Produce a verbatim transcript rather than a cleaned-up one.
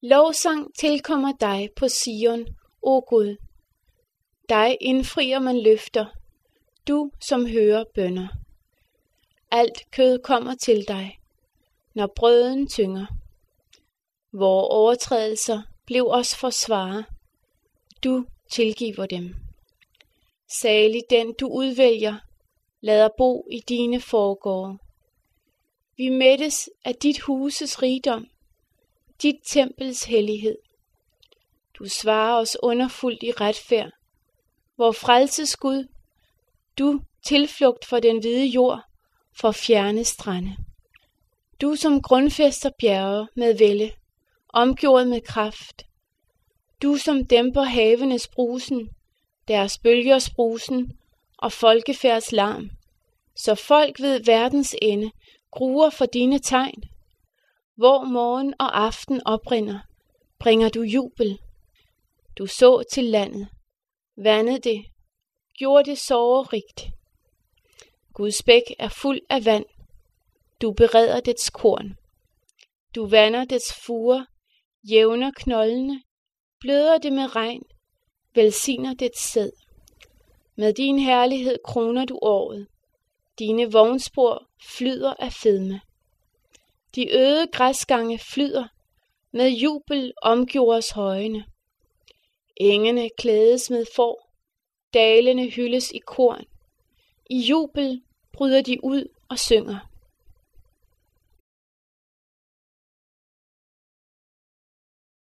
Lovsang tilkommer dig på Sion, o Gud. Dig indfrier man løfter, du som hører bønner. Alt kød kommer til dig, når brøden tynger. Vore overtrædelser blev os forsvare, du tilgiver dem. Salig den du udvælger, lader bo i dine forgårde. Vi mættes af dit huses rigdom, dit tempels hellighed. Du svarer os underfuldt i retfærd, vor frelses Gud, du tilflugt for den hvide jord, for fjerne strande. Du som grundfæster bjerge med vælde, omgjort med kraft. Du som dæmper havenes brusen, deres bølgers brusen og folkefærds larm, så folk ved verdens ende gruer for dine tegn. Hvor morgen og aften oprinder, bringer du jubel. Du så til landet, vandede det, gjorde det sorgerigt. Guds bæk er fuld af vand, du bereder dets korn. Du vander dets furer, jævner knoldene, bløder det med regn, velsigner dets sæd. Med din herlighed kroner du året, dine vognspor flyder af fedme. De øde græsgange flyder, med jubel omgjordes højene. Engene klædes med får, dalene hyldes i korn. I jubel bryder de ud og synger.